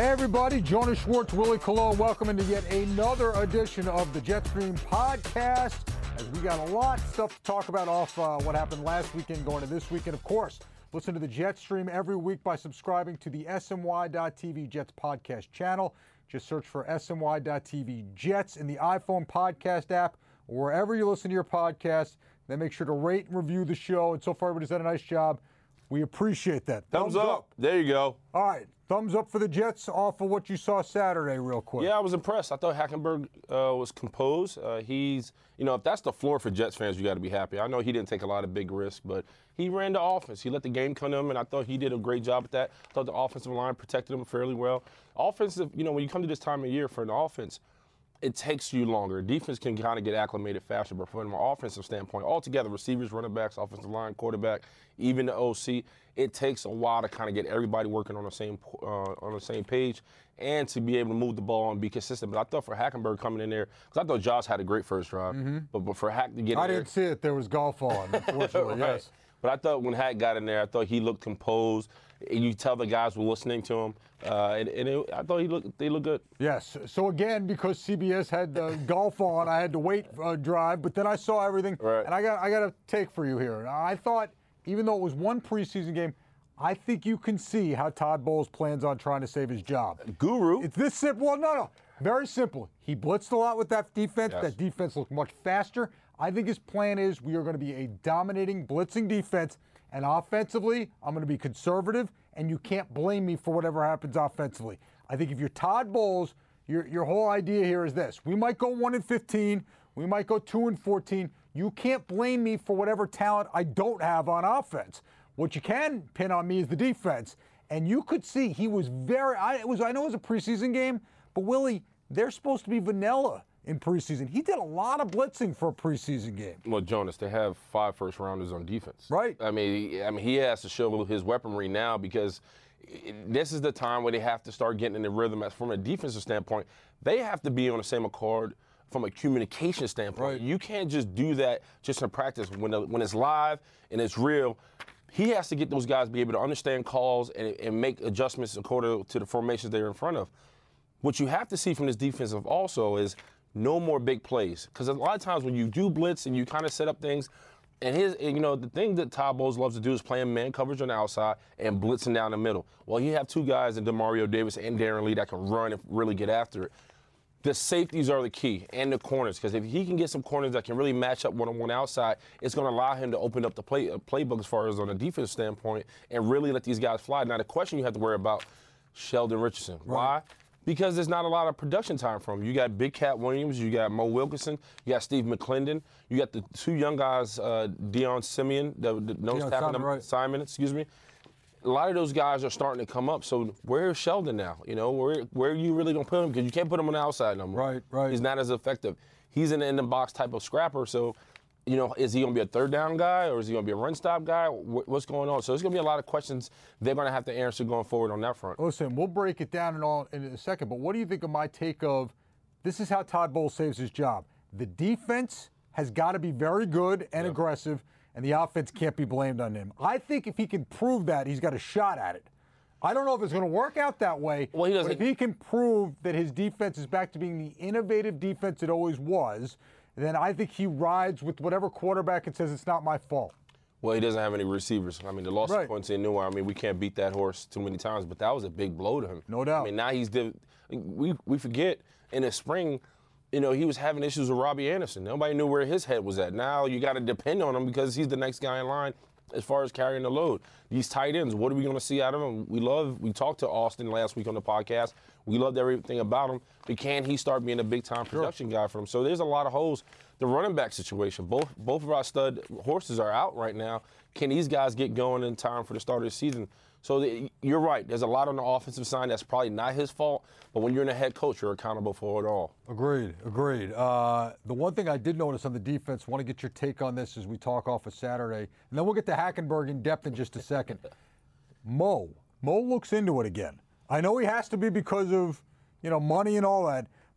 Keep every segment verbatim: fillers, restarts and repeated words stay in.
Hey everybody, Jonas Schwartz, Willie Colon, welcome into yet another edition of the Jetstream podcast. As we got a lot of stuff to talk about off uh, what happened last weekend going to this weekend. Of course, listen to the Jetstream every week by subscribing to the S M Y dot T V Jets podcast channel. Just search for S M Y dot T V Jets in the iPhone podcast app or wherever you listen to your podcast. Then make sure to rate and review the show. And so far, everybody's done a nice job. We appreciate that. Thumbs, Thumbs up. up. There you go. All right. Thumbs up for the Jets off of what you saw Saturday real quick. Yeah, I was impressed. I thought Hackenberg uh, was composed. Uh, he's, you know, if that's the floor for Jets fans, you got to be happy. I know he didn't take a lot of big risks, but he ran the offense. He let the game come to him, and I thought he did a great job at that. I thought the offensive line protected him fairly well. Offensive, you know, when you come to this time of year for an offense, it takes you longer. Defense can kind of get acclimated faster, but from an offensive standpoint, altogether, receivers, running backs, offensive line, quarterback, even the O C, it takes a while to kind of get everybody working on the same uh, on the same page and to be able to move the ball and be consistent. But I thought for Hackenberg coming in there, because I thought Josh had a great first drive, mm-hmm. but, but for Hack to get I in there. I didn't see it. There was golf on, unfortunately, right. yes. But I thought when Hack got in there, I thought he looked composed. You tell the guys were listening to him, uh, and, and it, I thought he looked they looked good. Yes. So again, because C B S had the golf on, I had to wait uh, drive, but then I saw everything, right. and I got I got a take for you here. I thought, even though it was one preseason game, I think you can see how Todd Bowles plans on trying to save his job. Guru. It's this simple. Well, no, no. Very simple. He blitzed a lot with that defense. Yes. That defense looked much faster. I think his plan is we are going to be a dominating, blitzing defense. And offensively, I'm going to be conservative, and you can't blame me for whatever happens offensively. I think if you're Todd Bowles, your your whole idea here is this. We might go one and fifteen. We might go two and fourteen. You can't blame me for whatever talent I don't have on offense. What you can pin on me is the defense. And you could see he was very, I, it was, I know it was a preseason game, but Willie, they're supposed to be vanilla in preseason. He did a lot of blitzing for a preseason game. Well, Jonas, they have five first-rounders on defense. Right. I mean, I mean, he has to show his weaponry now because this is the time where they have to start getting in the rhythm. From a defensive standpoint, they have to be on the same accord from a communication standpoint. Right. You can't just do that just in practice. When the, when it's live and it's real, he has to get those guys to be able to understand calls and, and make adjustments according to the formations they're in front of. What you have to see from this defensive also is no more big plays, because a lot of times when you do blitz and you kind of set up things, and his, you know, the thing that Todd Bowles loves to do is playing man coverage on the outside and blitzing down the middle. Well, you have two guys in Demario Davis and Darren Lee that can run and really get after it. The safeties are the key, and the corners, because if he can get some corners that can really match up one-on-one outside, it's going to allow him to open up the play uh, playbook as far as on a defense standpoint and really let these guys fly. Now, the question you have to worry about, Sheldon Richardson. Right. Why? Because there's not a lot of production time from him. You got Big Cat Williams, you got Mo Wilkerson, you got Steve McClendon, you got the two young guys, uh, Deion Simeon, the, the nose tackle, Simon, right. Simon, excuse me. A lot of those guys are starting to come up. So where's Sheldon now? You know, where where are you really gonna put him? Because you can't put him on the outside no more. Right, right. He's not as effective. He's an in the box type of scrapper. So, you know, is he gonna be a third down guy or is he gonna be a run stop guy? What's going on? So there's gonna be a lot of questions they're gonna have to answer going forward on that front. Listen, we'll break it down in all in a second. But what do you think of my take of this is how Todd Bowles saves his job? The defense has got to be very good and yeah. aggressive, and the offense can't be blamed on him. I think if he can prove that, he's got a shot at it. I don't know if it's going to work out that way, well, he doesn't. But if he can prove that his defense is back to being the innovative defense it always was, then I think he rides with whatever quarterback and says it's not my fault. Well, he doesn't have any receivers. I mean, the loss right. of Quincy Newell, I mean, we can't beat that horse too many times, but that was a big blow to him. No doubt. I mean, now he's div- we we forget in the spring, you know, he was having issues with Robbie Anderson. Nobody knew where his head was at. Now you got to depend on him because he's the next guy in line as far as carrying the load. These tight ends, what are we going to see out of them? We love, we talked to Austin last week on the podcast. We loved everything about him. But can he start being a big-time production sure. guy for them? So there's a lot of holes. The running back situation, both both of our stud horses are out right now. Can these guys get going in time for the start of the season? So the, you're right. There's a lot on the offensive side that's probably not his fault, but when you're in a head coach, you're accountable for it all. Agreed, agreed. Uh, the one thing I did notice on the defense, want to get your take on this as we talk off of Saturday, and then we'll get to Hackenberg in depth in just a second. Mo, Mo looks into it again. I know he has to be because of, you know, money and all that,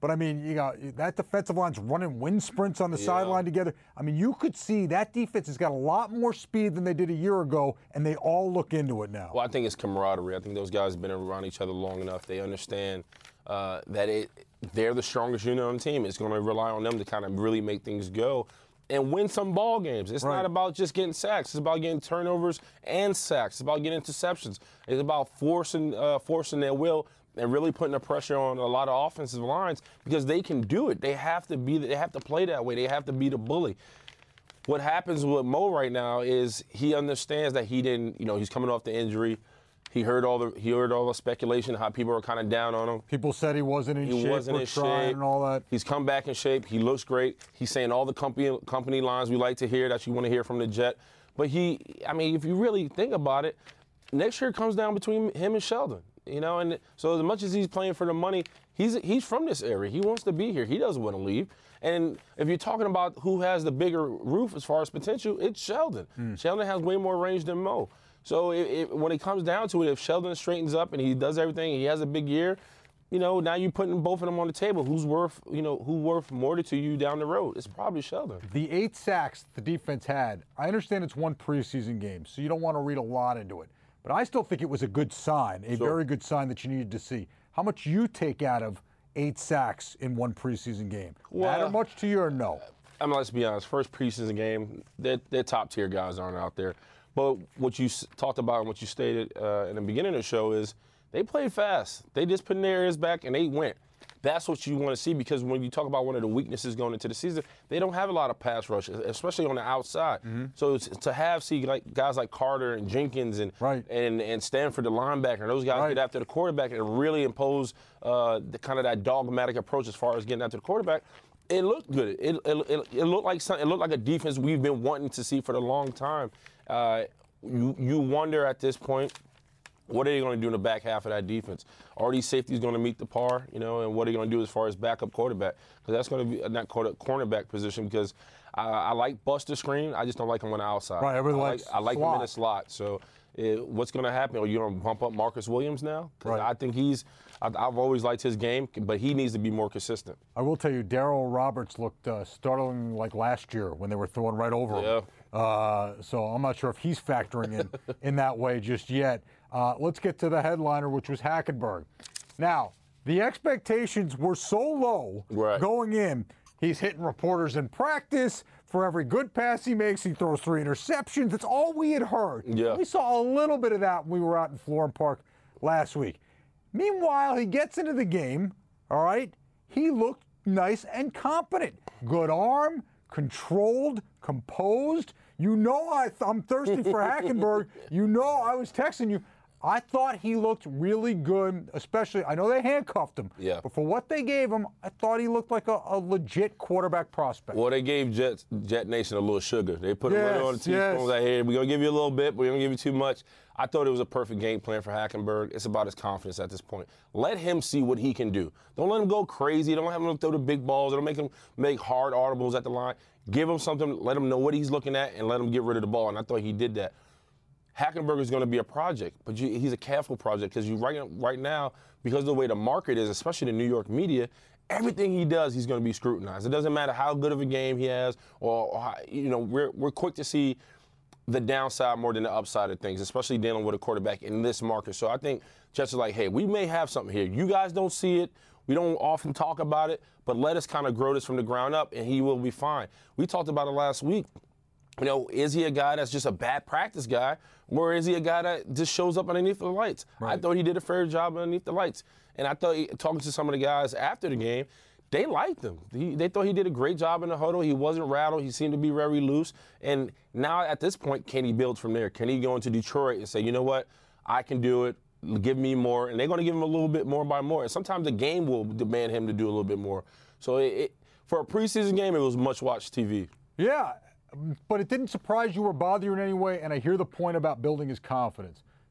But I mean, you got that defensive line's running wind sprints on the yeah. sideline together. I mean, you could see that defense has got a lot more speed than they did a year ago, and they all look into it now. Well, I think it's camaraderie. I think those guys have been around each other long enough. They understand uh, that it they're the strongest unit on the team. It's going to rely on them to kind of really make things go and win some ball games. It's right. not about just getting sacks. It's about getting turnovers and sacks. It's about getting interceptions. It's about forcing uh, forcing their will and really putting the pressure on a lot of offensive lines because they can do it. They have to be. They have to play that way. They have to be the bully. What happens with Mo right now is he understands that he didn't. You know, he's coming off the injury. He heard all the he heard all the speculation, how people were kind of down on him. People said he wasn't in he shape. Wasn't in shape. And all that. He's come back in shape. He looks great. He's saying all the company company lines we like to hear that you want to hear from the Jet. But he, I mean, if you really think about it, next year comes down between him and Sheldon. You know, and so as much as he's playing for the money, he's he's from this area. He wants to be here. He doesn't want to leave. And if you're talking about who has the bigger roof as far as potential, it's Sheldon. Mm. Sheldon has way more range than Mo. So it, it, when it comes down to it, if Sheldon straightens up and he does everything, he has a big year, you know, now you're putting both of them on the table. Who's worth, you know, who worth more to you down the road? It's probably Sheldon. The eight sacks the defense had, I understand it's one preseason game, so you don't want to read a lot into it. But I still think it was a good sign, a sure. very good sign that you needed to see. How much you take out of eight sacks in one preseason game? Well, Matter much to you or no? I mean, let's be honest. First preseason game, their, their top-tier guys aren't out there. But what you s- talked about and what you stated uh, in the beginning of the show is they played fast. They just put their ears back and they went. That's what you want to see because when you talk about one of the weaknesses going into the season, they don't have a lot of pass rush, especially on the outside. Mm-hmm. So it's, to have see like guys like Carter and Jenkins and right. and, and Stanford, the linebacker, those guys right. get after the quarterback and really impose uh, the kind of that dogmatic approach as far as getting after the quarterback. It looked good. It, it, it, it looked like something. It looked like a defense we've been wanting to see for a long time. Uh, you you wonder at this point, what are they going to do in the back half of that defense? Are these safeties going to meet the par, you know, and what are they going to do as far as backup quarterback? Because that's going to be not cornerback position because I, I like Buster Screen. I just don't like him on the outside. Right, everybody I likes like, I like slot. him in the slot. So it, what's going to happen? Are you going to bump up Marcus Williams now? Because right. I think he's I, I've always liked his game, but he needs to be more consistent. I will tell you, Darryl Roberts looked uh, startling like last year when they were throwing right over yeah. him. Uh, so I'm not sure if he's factoring in in that way just yet. Uh, let's get to the headliner, which was Hackenberg. Now, the expectations were so low right. going in. He's hitting reporters in practice. For every good pass he makes, he throws three interceptions. That's all we had heard. Yeah. We saw a little bit of that when we were out in Florham Park last week. Meanwhile, he gets into the game, all right? He looked nice and competent. Good arm, controlled, composed. You know I th- I'm thirsty for Hackenberg. You know I was texting you. I thought he looked really good, especially, I know they handcuffed him, yeah. but for what they gave him, I thought he looked like a, a legit quarterback prospect. Well, they gave Jet, Jet Nation a little sugar. They put yes, him right on the teaspoon. Yes. Like, hey, we're going to give you a little bit, but we're going to give you too much. I thought it was a perfect game plan for Hackenberg. It's about his confidence at this point. Let him see what he can do. Don't let him go crazy. Don't have him throw the big balls. Don't make him make hard audibles at the line. Give him something. Let him know what he's looking at and let him get rid of the ball. And I thought he did that. Hackenberg is going to be a project, but you, he's a careful project because you right, right now, because of the way the market is, especially the New York media, everything he does, he's going to be scrutinized. It doesn't matter how good of a game he has, or, or how, you know, we're we're quick to see the downside more than the upside of things, especially dealing with a quarterback in this market. So I think Jets is like, hey, we may have something here. You guys don't see it. We don't often talk about it, but let us kind of grow this from the ground up, and he will be fine. We talked about it last week. You know, is he a guy that's just a bad practice guy, or is he a guy that just shows up underneath the lights? Right. I thought he did a fair job underneath the lights. And I thought, he, talking to some of the guys after the game, they liked him. He, they thought he did a great job in the huddle. He wasn't rattled. He seemed to be very loose. And now at this point, can he build from there? Can he go into Detroit and say, you know what, I can do it, give me more. And they're going to give him a little bit more by more. And sometimes the game will demand him to do a little bit more. So it, it, for a preseason game, it was much-watched T V. Yeah. But it didn't surprise you or bother you in any way, and I hear the point about building his confidence.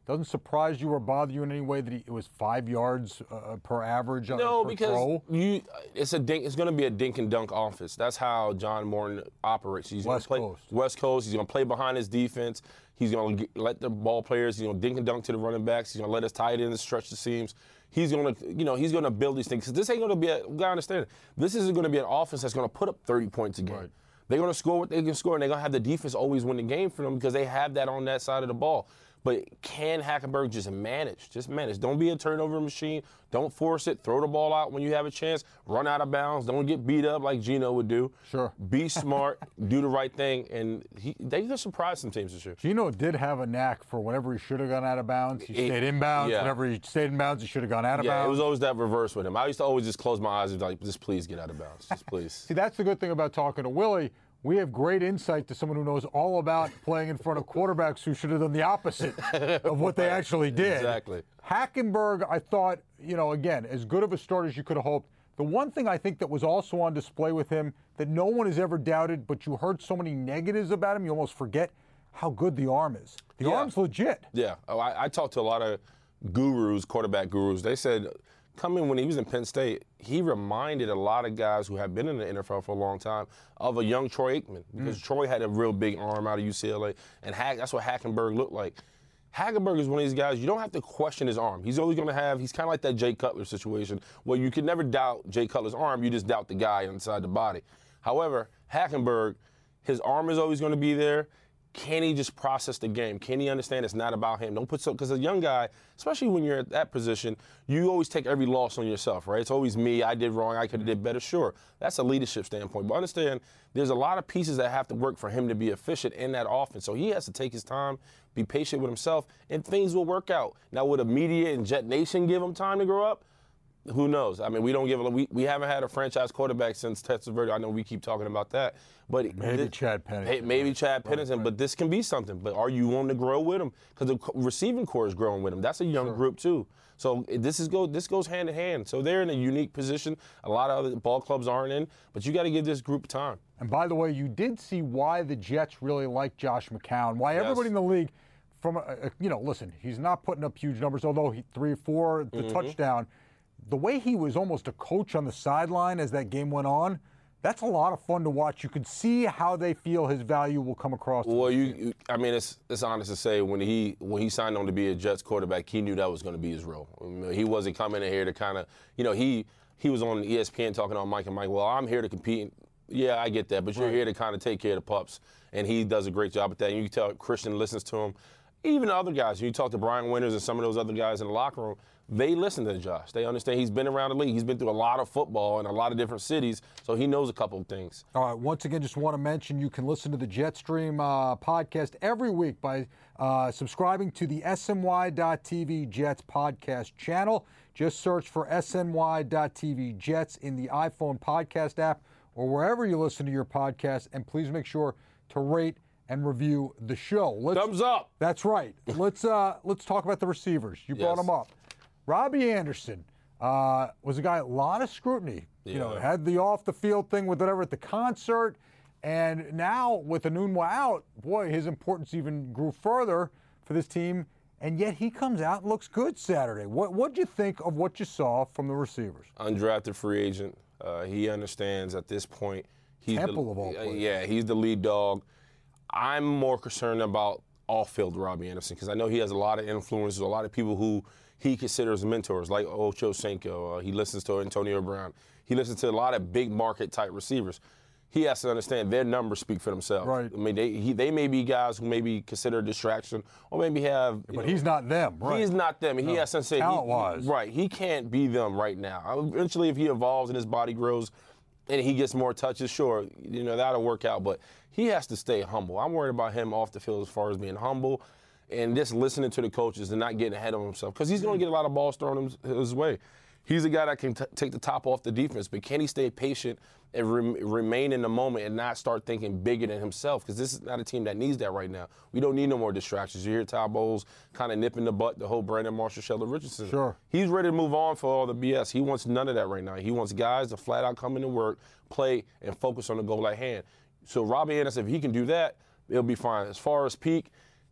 doesn't surprise you or bother you in any way that he, it was five yards uh, per average on No, per because throw? you, it's a dink, it's going to be a dink and dunk offense. That's how John Morton operates. He's West gonna play Coast. West Coast. He's going to play behind his defense. He's going to let the ball players, you know, dink and dunk to the running backs. He's going to let his tight ends stretch the seams. He's going to, you know, he's going to build these things. Because this ain't going to be a, you got to understand, this isn't going to be an offense that's going to put up thirty points a game. Right. They're going to score what they can score, and they're going to have the defense always win the game for them because they have that on that side of the ball. But can Hackenberg just manage? Just manage. Don't be a turnover machine. Don't force it. Throw the ball out when you have a chance. Run out of bounds. Don't get beat up like Geno would do. Sure. Be smart. Do the right thing. And he, they could surprise some teams this year. Geno did have a knack for whenever he should have gone out of bounds, he It- stayed in bounds. yeah. Whenever he stayed in bounds, he should have gone out of Yeah, bounds. it was always that reverse with him. I used to always just close my eyes and be like, just please get out of bounds. Just please. See, that's the good thing about talking to Willie. We have great insight to someone who knows all about playing in front of quarterbacks who should have done the opposite of what they actually did. Exactly. Hackenberg, I thought, you know, again, as good of a start as you could have hoped. The one thing I think that was also on display with him that no one has ever doubted, but you heard so many negatives about him, you almost forget how good the arm is. The Yeah. arm's legit. Yeah. Oh, I, I talked to a lot of gurus, quarterback gurus. They said coming when he was in Penn State, he reminded a lot of guys who have been in the N F L for a long time of a young Troy Aikman because Mm. Troy had a real big arm out of U C L A, and Hack, that's what Hackenberg looked like. Hackenberg is one of these guys, you don't have to question his arm. He's always going to have, he's kind of like that Jay Cutler situation where you can never doubt Jay Cutler's arm, you just doubt the guy inside the body. However, Hackenberg, his arm is always going to be there. Can he just process the game? Can he understand it's not about him? Don't put so, because a young guy, especially when you're at that position, you always take every loss on yourself, right? It's always me, I did wrong, I could have did better. Sure, that's a leadership standpoint. But understand, there's a lot of pieces that have to work for him to be efficient in that offense. So he has to take his time, be patient with himself, and things will work out. Now, would the media and Jet Nation give him time to grow up? Who knows? I mean, we don't give a, we, we haven't had a franchise quarterback since Testaverde. I know we keep talking about that, but Maybe this- Chad Pennington. Hey, maybe Chad Pennington, but this can be something. But are you willing to grow with him? Because the co- receiving core is growing with him. That's a young group too. So it- this is go this goes hand in hand. So they're in a unique position. A lot of other ball clubs aren't in, but you got to give this group time. And by the way, you did see why the Jets really like Josh McCown, why everybody Yes. in the league, from a, a- you know, listen, he's not putting up huge numbers, although he three, four, the Mm-hmm. touchdown. The way he was almost a coach on the sideline as that game went on, that's a lot of fun to watch. You could see how they feel his value will come across. to Well, the you, team. you I mean, it's it's honest to say when he when he signed on to be a Jets quarterback, he knew that was going to be his role. I mean, he wasn't coming in here to kind of, you know, he he was on E S P N talking on Mike and Mike. Well, I'm here to compete. Yeah, I get that, but you're here to kind of take care of the pups, and he does a great job at that. And you can tell Christian listens to him. Even the other guys, you talk to Brian Winters and some of those other guys in the locker room, they listen to Josh. They understand he's been around the league. He's been through a lot of football in a lot of different cities, so he knows a couple of things. All right, once again, just want to mention you can listen to the Jetstream uh, podcast every week by uh, subscribing to the S N Y dot T V Jets podcast channel. Just search for S N Y dot T V Jets in the iPhone podcast app or wherever you listen to your podcast, and please make sure to rate and review the show. Let's, Thumbs up. That's right. Let's uh, let's talk about the receivers. You brought Yes. them up. Robbie Anderson uh, was a guy, a lot of scrutiny. You know, Yeah. had the off the field thing with whatever at the concert, and now with Enunwa out, boy, his importance even grew further for this team. And yet he comes out and looks good Saturday. What what'd you think of what you saw from the receivers? Undrafted free agent. Uh, he understands at this point. He's Temple the, of all uh, places. Yeah, he's the lead dog. I'm more concerned about off-field Robbie Anderson because I know he has a lot of influences, a lot of people who he considers mentors, like Ocho Cinco. Uh, he listens to Antonio Brown. He listens to a lot of big market type receivers. He has to understand their numbers speak for themselves. Right. I mean, they he, they may be guys who may be considered a distraction or maybe have. you But know, he's not them, right? He's not them. and He has to say, he- talent-wise. right? He can't be them right now. Eventually, if he evolves and his body grows, and he gets more touches, sure, you know that'll work out. But he has to stay humble. I'm worried about him off the field as far as being humble, and just listening to the coaches and not getting ahead of himself because he's going to get a lot of balls thrown his, his way. He's a guy that can t- take the top off the defense, but can he stay patient and rem- remain in the moment and not start thinking bigger than himself? Because this is not a team that needs that right now. We don't need no more distractions. You hear Ty Bowles kind of nipping the butt, the whole Brandon Marshall, Sheldon Richardson. Sure. He's ready to move on for all the B S. He wants none of that right now. He wants guys to flat out come into work, play, and focus on the goal at hand. So Robbie Anderson, if he can do that, it'll be fine. As far as Peak,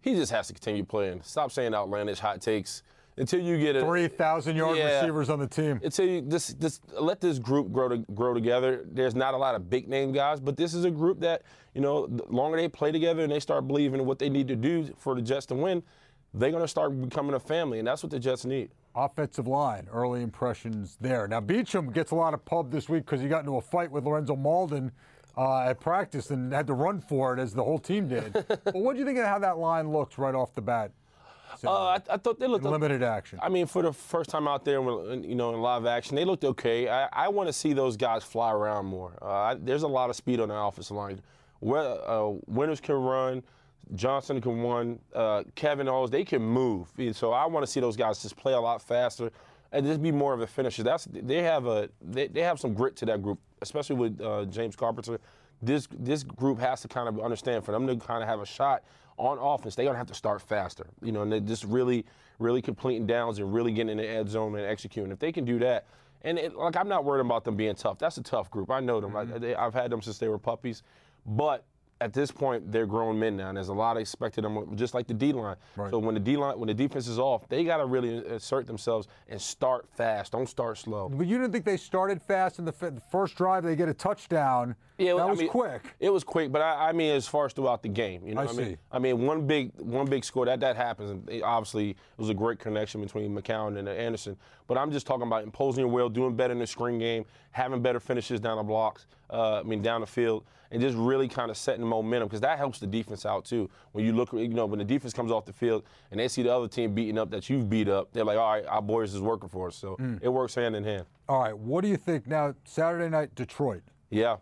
he just has to continue playing. Stop saying outlandish hot takes until you get a three thousand yard yeah, receivers on the team. Until you this this let this group grow to grow together. There's not a lot of big name guys, but this is a group that, you know, the longer they play together and they start believing in what they need to do for the Jets to win, they're going to start becoming a family, and that's what the Jets need. Offensive line, early impressions there. Now, Beachum gets a lot of pub this week because he got into a fight with Lorenzo Malden uh, at practice and had to run for it, as the whole team did. But what do you think of how that line looked right off the bat? Uh, I, I thought they looked in limited action. I mean, for the first time out there, you know, in live action, they looked okay. I, I want to see those guys fly around more. Uh, I, there's a lot of speed on the offensive line. Where, uh, Winters can run. Johnson can run, uh, Kevin Owens, they can move. So I want to see those guys just play a lot faster and just be more of a finisher. That's they have a they, they have some grit to that group, especially with uh, James Carpenter. This this group has to kind of understand, for them to kind of have a shot on offense, they're gonna have to start faster. You know, and they're just really really completing downs and really getting in the end zone and executing. If they can do that, and it, like I'm not worried about them being tough. That's a tough group. I know them. Mm-hmm. I, they, I've had them since they were puppies, but at this point, they're grown men now, and there's a lot expected of them, just like the D-line. Right. So when the D-line, when the defense is off, they got to really assert themselves and start fast. Don't start slow. But you didn't think they started fast in the, f- the first drive? They get a touchdown. Yeah, that I was mean, quick. It was quick, but I, I mean, as far as throughout the game, you know, I, what see. I mean, I mean, one big, one big score that that happens, and it, obviously, it was a great connection between McCown and Anderson. But I'm just talking about imposing your will, doing better in the screen game, having better finishes down the blocks. Uh, I mean, down the field, and just really kind of setting momentum, because that helps the defense out too. When you look, you know, when the defense comes off the field and they see the other team beating up that you've beat up, they're like, all right, our boys is working for us. So mm. it works hand in hand. All right, what do you think now? Saturday night, Detroit. Yeah.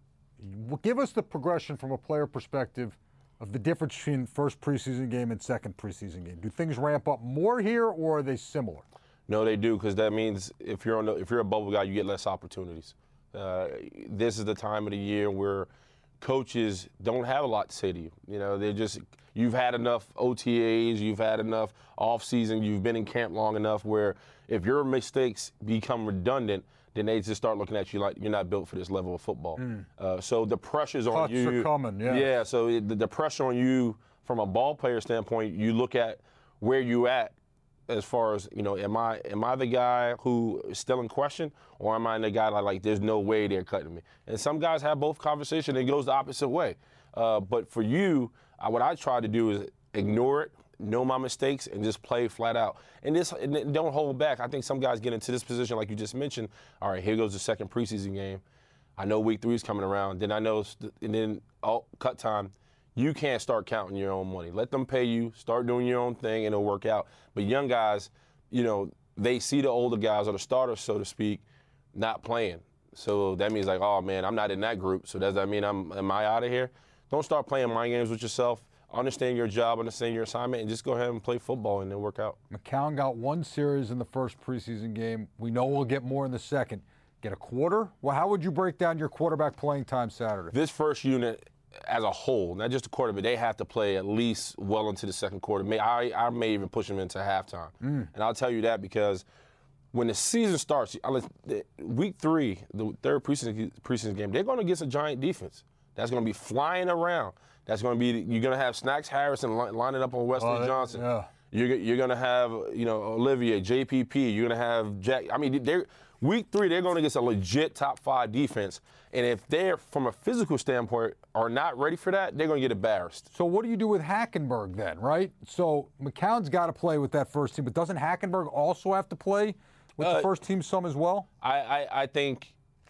Give us the progression from a player perspective of the difference between first preseason game and second preseason game. Do things ramp up more here, or are they similar? No, they do, because that means if you're on the, if you're a bubble guy, you get less opportunities. Uh, this is the time of the year where coaches don't have a lot to say to you. You know, they're just, you've had enough O T As, you've had enough off season, you've been in camp long enough where if your mistakes become redundant, then they just start looking at you like you're not built for this level of football. Mm. Uh, so the pressure's on Cuts you. are coming, yeah. Yeah, so it, the, the pressure on you from a ball player standpoint, you look at where you at as far as, you know, am I am I the guy who is still in question, or am I the guy that, like, there's no way they're cutting me? And some guys have both conversations, and it goes the opposite way. Uh, but for you, uh, what I try to do is ignore it, know my mistakes, and just play flat out. And this, and don't hold back. I think some guys get into this position, like you just mentioned. All right, here goes the second preseason game. I know week three is coming around. Then I know, and then oh, cut time. You can't start counting your own money. Let them pay you. Start doing your own thing, and it'll work out. But young guys, you know, they see the older guys, or the starters, so to speak, not playing. So that means, like, oh, man, I'm not in that group. So does that mean I'm am I out of here? Don't start playing mind games with yourself. Understand your job, understand your assignment, and just go ahead and play football, and then work out. McCown got one series in the first preseason game. We know we'll get more in the second. Get a quarter? Well, how would you break down your quarterback playing time Saturday? This first unit as a whole, not just the quarter, but they have to play at least well into the second quarter. May, I, I may even push them into halftime. Mm. And I'll tell you that because when the season starts, week three, the third preseason, preseason game, they're going to get a giant defense. That's going to be flying around. That's going to be, you're going to have Snacks Harrison lining up on Wesley oh, Johnson. Yeah. You're, you're going to have, you know, Olivier, J P P. You're going to have Jack. I mean, they're, week three, they're going to get a legit top five defense. And if they're, from a physical standpoint, are not ready for that, they're going to get embarrassed. So what do you do with Hackenberg then, right? So McCown's got to play with that first team, but doesn't Hackenberg also have to play with uh, the first team some as well? I, I, I think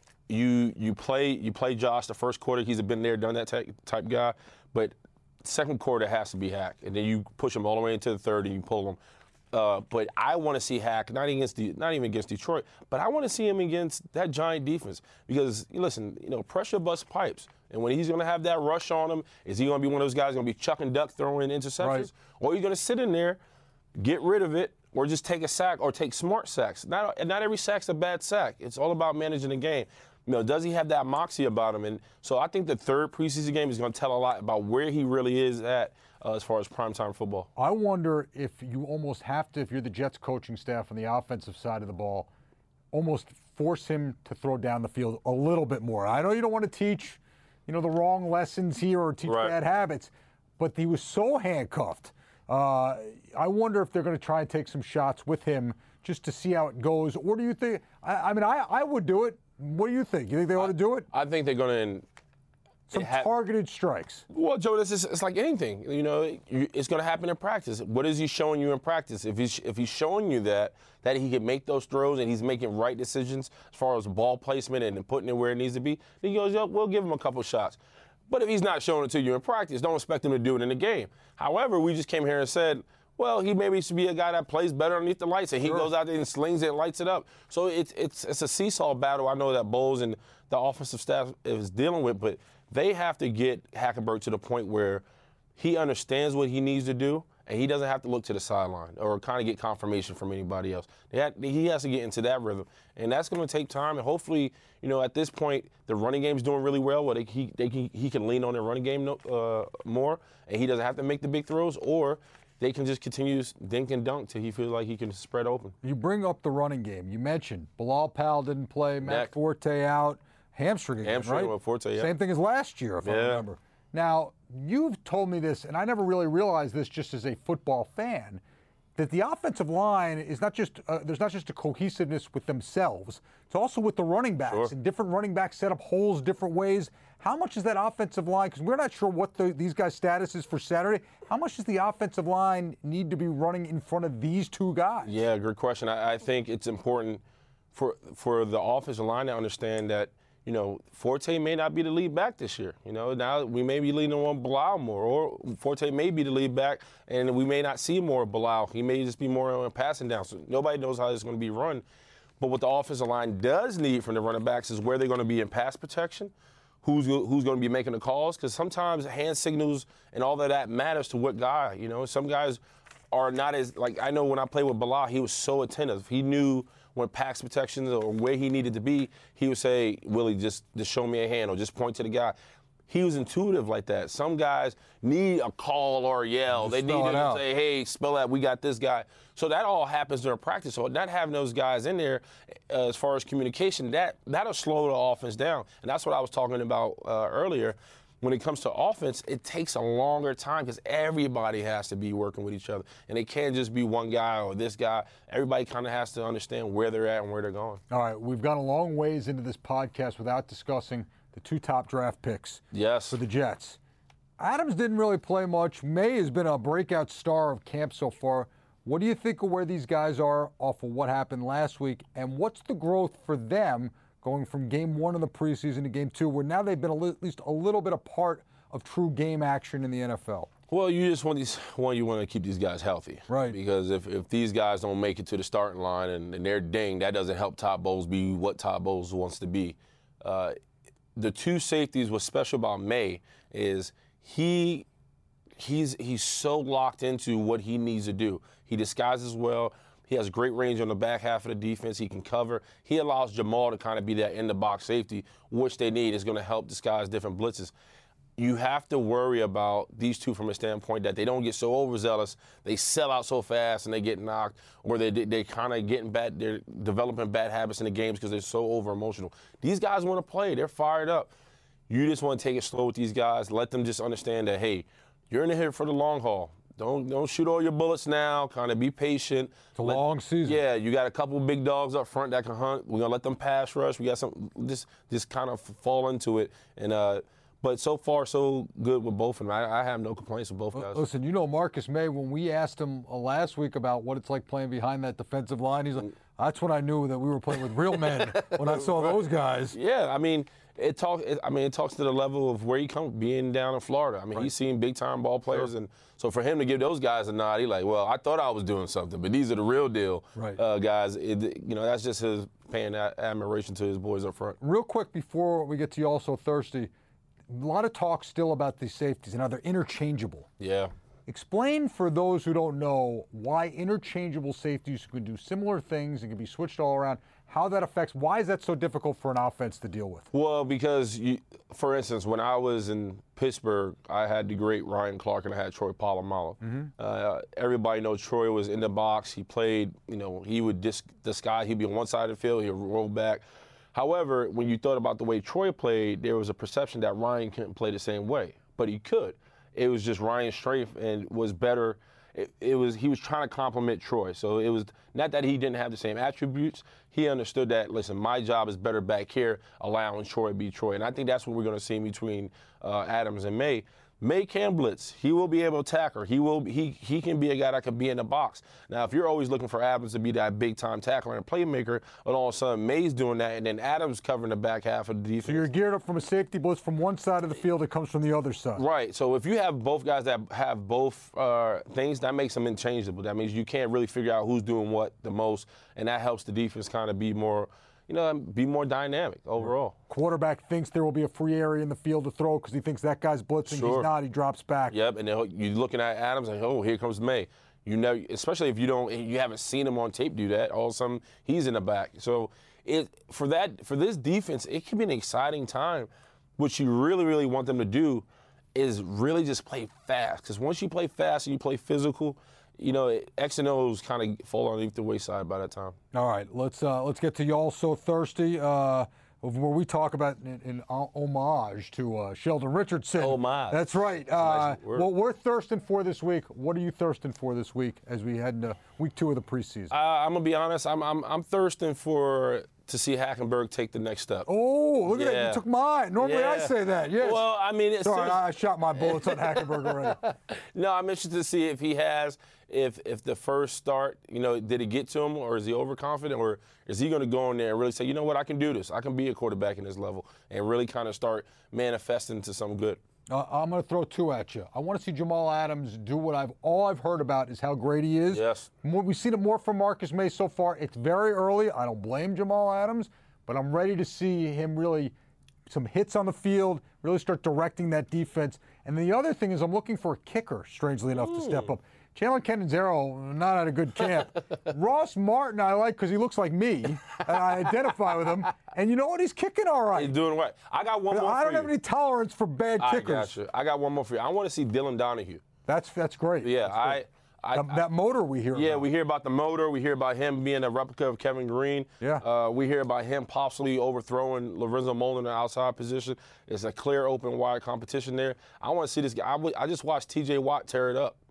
you you play you play Josh the first quarter. He's a been there, done that type, type guy. But second quarter has to be Hack. And then you push him all the way into the third and you pull him. Uh, but I want to see Hack, not against the, not even against Detroit, but I want to see him against that giant defense. Because, listen, you know, pressure busts pipes. And when he's going to have that rush on him, is he going to be one of those guys going to be chucking duck throwing interceptions? Right. Or are you going to sit in there, get rid of it, or just take a sack or take smart sacks? Not, not every sack's a bad sack. It's all about managing the game. You know, does he have that moxie about him? And so I think the third preseason game is going to tell a lot about where he really is at uh, as far as primetime football. I wonder if you almost have to, if you're the Jets coaching staff on the offensive side of the ball, almost force him to throw down the field a little bit more. I know you don't want to teach, you know, the wrong lessons here or teach right. bad habits, but he was so handcuffed Uh, I wonder if they're going to try and take some shots with him just to see how it goes. Or do you think, I, I mean, I, I would do it. What do you think? You think they ought to do it? I think they're going to. Some ha- targeted strikes. Well, Joe, this is it's like anything. You know, it's going to happen in practice. What is he showing you in practice? If he's if he's showing you that that he can make those throws and he's making right decisions as far as ball placement and putting it where it needs to be, then he goes, yeah, we'll give him a couple shots. But if he's not showing it to you in practice, don't expect him to do it in the game. However, we just came here and said, well, he maybe should be a guy that plays better underneath the lights, and he sure. goes out there and slings it and lights it up. So it's it's it's a seesaw battle. I know that Bowles and the offensive staff is dealing with, but they have to get Hackenberg to the point where he understands what he needs to do, and he doesn't have to look to the sideline or kind of get confirmation from anybody else. They have, he has to get into that rhythm, and that's going to take time. And hopefully, you know, at this point, the running game's doing really well. Where they, he they can, he can lean on their running game uh, more, and he doesn't have to make the big throws, or they can just continue to dink and dunk till he feels like he can spread open. You bring up the running game. You mentioned Bilal Powell didn't play, Matt Neck. Forte out. Hamstring again, Hamstring right? with Forte, yeah. Same thing as last year, if yeah. I remember. Now, you've told me this, and I never really realized this just as a football fan, that the offensive line is not just, uh, there's not just a cohesiveness with themselves, it's also with the running backs. Sure. And different running backs set up holes different ways. How much is that offensive line, because we're not sure what the, these guys' status is for Saturday, how much does the offensive line need to be running in front of these two guys? Yeah, good question. I, I think it's important for for the offensive line to understand that, you know, Forte may not be the lead back this year. You know, now we may be leaning on Bilal more, or Forte may be the lead back, and we may not see more of Bilal. He may just be more on passing down. So nobody knows how it's going to be run. But what the offensive line does need from the running backs is where they're going to be in pass protection, who's who's going to be making the calls, because sometimes hand signals and all of that matters to what guy. You know, some guys are not as, like, I know when I played with Bilal, he was so attentive. He knew when pass protection or where he needed to be, he would say, Willie, just, just show me a hand or just point to the guy. He was intuitive like that. Some guys need a call or a yell. They need to say, hey, spell that, we got this guy. So that all happens during practice. So not having those guys in there uh, as far as communication, that, that'll slow the offense down. And that's what I was talking about uh, earlier. When it comes to offense, it takes a longer time because everybody has to be working with each other. And it can't just be one guy or this guy. Everybody kind of has to understand where they're at and where they're going. All right, we've gone a long ways into this podcast without discussing the two top draft picks yes. for the Jets. Adams didn't really play much. May has been a breakout star of camp so far. What do you think of where these guys are off of what happened last week, and what's the growth for them going from game one of the preseason to game two, where now they've been a li- at least a little bit a part of true game action in the N F L? Well, you just want these, one, you want to keep these guys healthy. Right. Because if, if these guys don't make it to the starting line and, and they're dinged, that doesn't help Todd Bowles be what Todd Bowles wants to be. Uh, the two safeties, what's special about May is he he's he's so locked into what he needs to do. He disguises well. He has great range on the back half of the defense. He can cover. He allows Jamal to kind of be that in-the-box safety, which they need. Is going to help disguise different blitzes. You have to worry about these two from a standpoint that they don't get so overzealous. They sell out so fast and they get knocked, or they they kind of getting bad. They're developing bad habits in the games because they're so over-emotional. These guys want to play. They're fired up. You just want to take it slow with these guys. Let them just understand that, hey, you're in here for the long haul. Don't don't shoot all your bullets now. Kind of be patient. It's a let, long season. Yeah, you got a couple big dogs up front that can hunt. We're gonna let them pass rush. We got some just just kind of fall into it. And uh, but so far so good with both of them. I, I have no complaints with both guys. Listen, you know Marcus May. When we asked him uh, last week about what it's like playing behind that defensive line, he's like, "That's when I knew that we were playing with real men when I saw those guys." Yeah, I mean. It talk. It, I mean, it talks to the level of where he comes, being down in Florida. I mean, right. He's seen big time ball players, sure. And so for him to give those guys a nod, he like, well, I thought I was doing something, but these are the real deal right. uh, guys. It, you know, that's just his paying admiration to his boys up front. Real quick before we get to you, also Thirsty, a lot of talk still about these safeties and how they're interchangeable. Yeah. Explain for those who don't know why interchangeable safeties can do similar things and can be switched all around. How that affects, why is that so difficult for an offense to deal with? Well, because, you, for instance, when I was in Pittsburgh, I had the great Ryan Clark and I had Troy Polamalu. Mm-hmm. Uh, everybody knows Troy was in the box. He played, you know, he would dis- disguise, he'd be on one side of the field, he'd roll back. However, when you thought about the way Troy played, there was a perception that Ryan couldn't play the same way, but he could. It was just Ryan's strength and was better. it, it was he was trying to compliment Troy. So it was not that he didn't have the same attributes. He understood that, listen, my job is better back here, allowing Troy to be Troy. And I think that's what we're going to see between uh, Adams and May. May can blitz. He will be able to tackle. He will. He he can be a guy that can be in the box. Now, if you're always looking for Adams to be that big-time tackler and playmaker, and all of a sudden May's doing that, and then Adams covering the back half of the defense. So you're geared up from a safety blitz from one side of the field. It comes from the other side. Right. So if you have both guys that have both uh, things, that makes them interchangeable. That means you can't really figure out who's doing what the most, and that helps the defense kind of be more. You know, be more dynamic overall. Quarterback thinks there will be a free area in the field to throw because he thinks that guy's blitzing. Sure. He's not. He drops back. Yep, and then you're looking at Adams and, oh, here comes May. You know, especially if you don't, you haven't seen him on tape do that. All of a sudden, he's in the back. So, it for that for this defense, it can be an exciting time. What you really, really want them to do is really just play fast. Because once you play fast and you play physical, you know, X and O's kind of fall underneath the wayside by that time. All right, let's uh, let's get to Y'all So Thirsty, uh, where we talk about in, in homage to uh, Sheldon Richardson. Homage. That's right. Uh, nice word. What we're thirsting for this week. What are you thirsting for this week as we head into week two of the preseason? Uh, I'm gonna be honest. I'm I'm I'm thirsting for to see Hackenberg take the next step. Oh, look at that! Yeah. You took mine. Normally Yeah. I say that. Yes. Well, I mean, it's Sorry, I shot my bullets on Hackenberg already. No, I'm interested to see if he has, if if the first start, you know, did it get to him, or is he overconfident, or is he going to go in there and really say, you know what, I can do this. I can be a quarterback in this level, and really kind of start manifesting to some good. Uh, I'm going to throw two at you. I want to see Jamal Adams do what I've all I've heard about is how great he is. Yes. More, we've seen it more from Marcus May so far. It's very early. I don't blame Jamal Adams, but I'm ready to see him really some hits on the field, really start directing that defense. And the other thing is I'm looking for a kicker, strangely enough, Mm. to step up. Chandler Catanzaro, not at a good camp. Ross Martin, I like because he looks like me, and I identify with him. And you know what? He's kicking all right. He's doing right. I got one more I for don't you. have any tolerance for bad I kickers. got you. I got one more for you. I want to see Dylan Donahue. That's that's great. Yeah, That's I, great. I, that, that motor we hear Yeah, about. we hear about the motor. We hear about him being a replica of Kevin Green. Yeah. Uh, we hear about him possibly overthrowing Lorenzo Moulin in the outside position. It's a clear, open, wide competition there. I want to see this guy. I, w- I just watched T J Watt tear it up.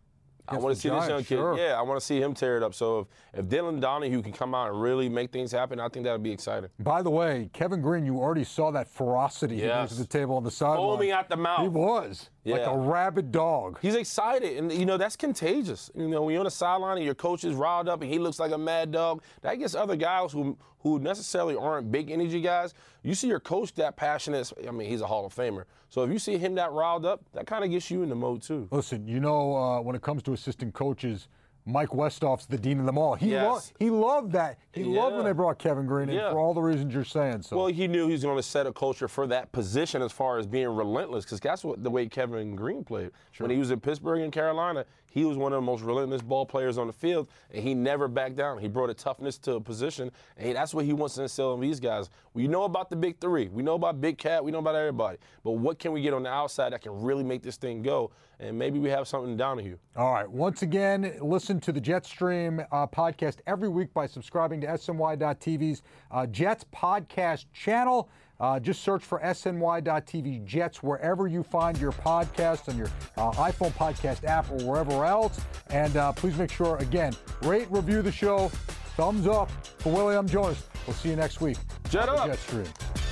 I Against want the to see this young Giants, sure. kid. Yeah, I want to see him tear it up. So if, if Dylan Donahue can come out and really make things happen, I think that would be exciting. By the way, Kevin Green, you already saw that ferocity he Yes. brings to the table on the sideline. Foaming at the mouth. He was like Yeah. a rabid dog. He's excited, and you know that's contagious. You know, when you're on the sideline and your coach is riled up and he looks like a mad dog, that gets other guys who who necessarily aren't big energy guys. You see your coach that passionate. I mean, he's a Hall of Famer. So if you see him that riled up, that kind of gets you in the mode too. Listen, you know, uh, when it comes to assistant coaches, Mike Westhoff's the dean of them all. He Yes. loved he loved that. He loved Yeah. when they brought Kevin Green in Yeah. for all the reasons you're saying. So Well, he knew he was going to set a culture for that position as far as being relentless, because that's what the way Kevin Green played. When he was in Pittsburgh and Carolina, he was one of the most relentless ball players on the field, and he never backed down. He brought a toughness to a position, and that's what he wants to instill in these guys. We know about the big three. We know about Big Cat. We know about everybody. But what can we get on the outside that can really make this thing go? And maybe we have something down to you. all right. Once again, listen to the Jetstream uh, podcast every week by subscribing to S N Y dot T V's uh, Jets podcast channel. Uh, just search for S N Y dot T V Jets wherever you find your podcast on your uh, iPhone podcast app or wherever else. And uh, please make sure, again, rate, review the show. Thumbs up for William Jonas. We'll see you next week. Jet on the up. Jetstream.